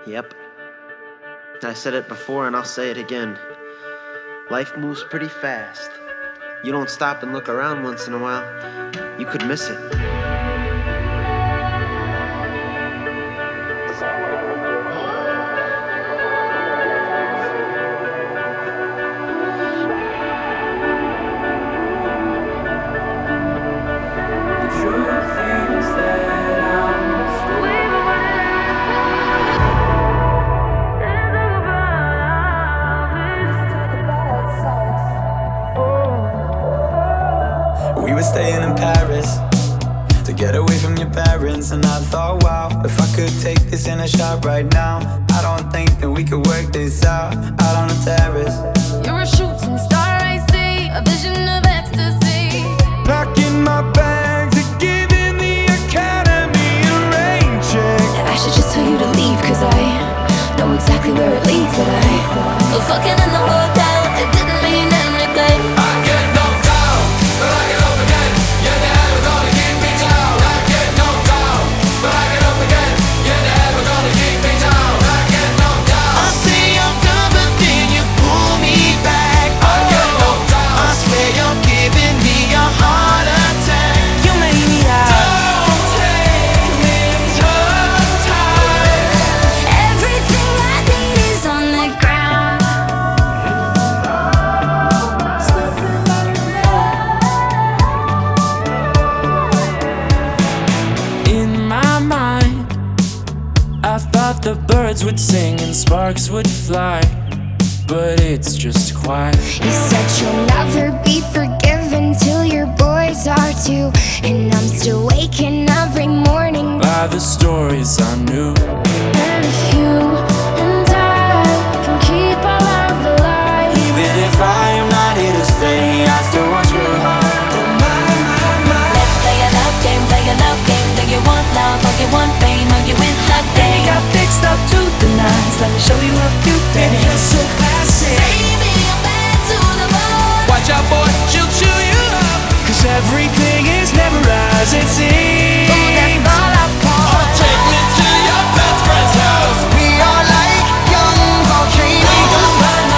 Yep. I said it before and I'll say it again. Life moves pretty fast. You don't stop and look around once in a while, you could miss it. We were staying in Paris to get away from your parents, and I thought, wow, if I could take this in a shot right now, I don't think that we could work this out on the terrace. You're a shooting star, I see, a vision of ecstasy. Packing my bags and giving the academy a rain check. I should just tell you to leave, cause I know exactly where it leads, but well, fucking in the hotel, it didn't mean anything. I get knocked down, but I get up again. You're never gonna keep me down. I get knocked down, but I get up again. You're never gonna keep me down. I get knocked down. I say I'm done, but then you pull me back. I get knocked down. I swear you're giving me a heart attack. You made me out. Don't take me to time. Everything I need is on the ground. In my mind, I thought the birds would sing and sparks would fly, but it's just quiet. You said you'll never be forgiven till your boys are too, and I'm still waking every morning By the stories I knew. and if you and I can keep our love alive. Even if I am not here to stay, I still want your heart. Let's play a love game, play a love game. Do you want love or you want fame or you in love? Baby got fixed up to the nines. Let me show you a few things. You're so classy. Baby, I'm bad to the bone. Watch out, boy, she'll chew you up. Cause everything is never as it seems. Ooh, that's all I want. Take me to your best friend's house. We are like young volcanoes.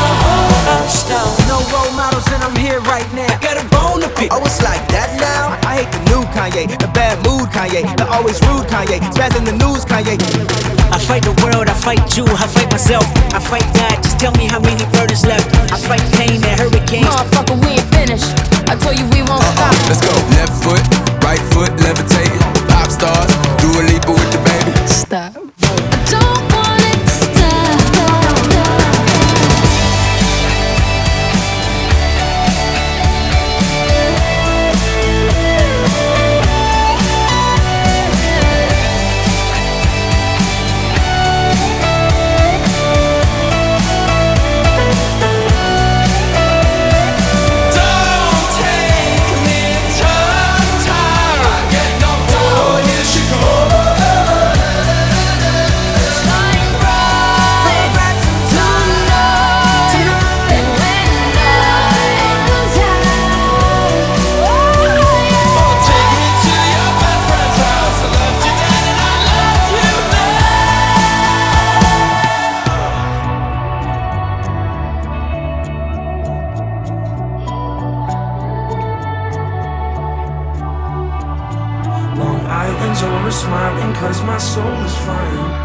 No role models and I'm here right now. I got a bone to pick. Oh, it's like that now? I hate the new Kanye, the bad mood Kanye, the always rude Kanye, spazzing the news Kanye. I fight the world, I fight you, I fight myself, I fight God, just tell me how many burdens left. I fight pain and hurricanes. Motherfucker, we ain't finished. I told you we won't stop. Let's go. Left foot, right foot, levitating. Pop stars, do a leap with the baby. Stop. I don't want it to stop. Don't take me to time. I get knocked down. Here she goes. Shine bright tonight. And when night comes out, Take me to your best friend's house. I loved you then and I love you Long Island's always smiling cause my soul is fine.